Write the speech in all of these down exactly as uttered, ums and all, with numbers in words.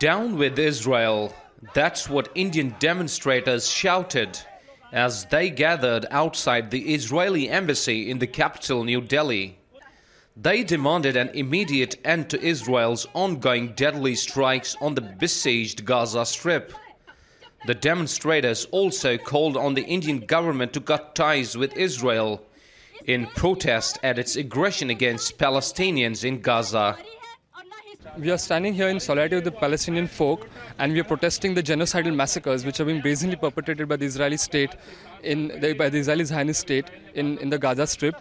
Down with Israel. That's what Indian demonstrators shouted as they gathered outside the Israeli embassy in the capital, New Delhi. They demanded an immediate end to Israel's ongoing deadly strikes on the besieged Gaza Strip. The demonstrators also called on the Indian government to cut ties with Israel in protest at its aggression against Palestinians in Gaza. We are standing here in solidarity with the Palestinian folk, and we are protesting the genocidal massacres which are being brazenly perpetrated by the Israeli state, in the, by the Israeli Zionist state in, in the Gaza Strip.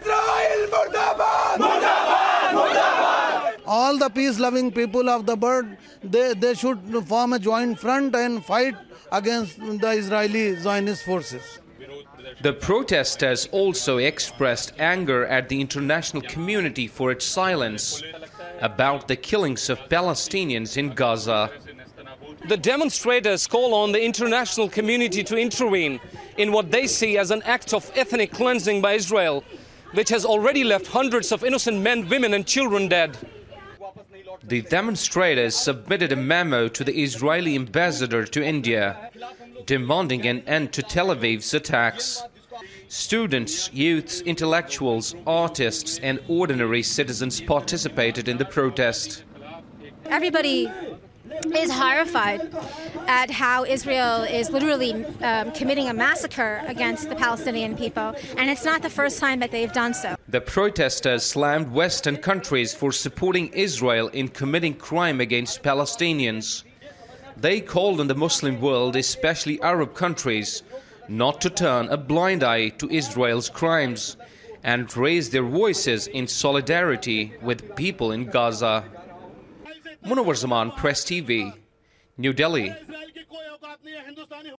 All the peace-loving people of the world, they, they should form a joint front and fight against the Israeli Zionist forces. The protesters also expressed anger at the international community for its silence about the killings of Palestinians in Gaza. The demonstrators call on the international community to intervene in what they see as an act of ethnic cleansing by Israel, which has already left hundreds of innocent men, women and children dead. The demonstrators submitted a memo to the Israeli ambassador to India, demanding an end to Tel Aviv's attacks. Students, youths, intellectuals, artists and ordinary citizens participated in the protest. Everybody is horrified at how Israel is literally um, committing a massacre against the Palestinian people, and it's not the first time that they've done so. The protesters slammed Western countries for supporting Israel in committing crime against Palestinians. They called on the Muslim world, especially Arab countries, not to turn a blind eye to Israel's crimes and raise their voices in solidarity with people in Gaza. Munawar Zaman, Press T V, New Delhi.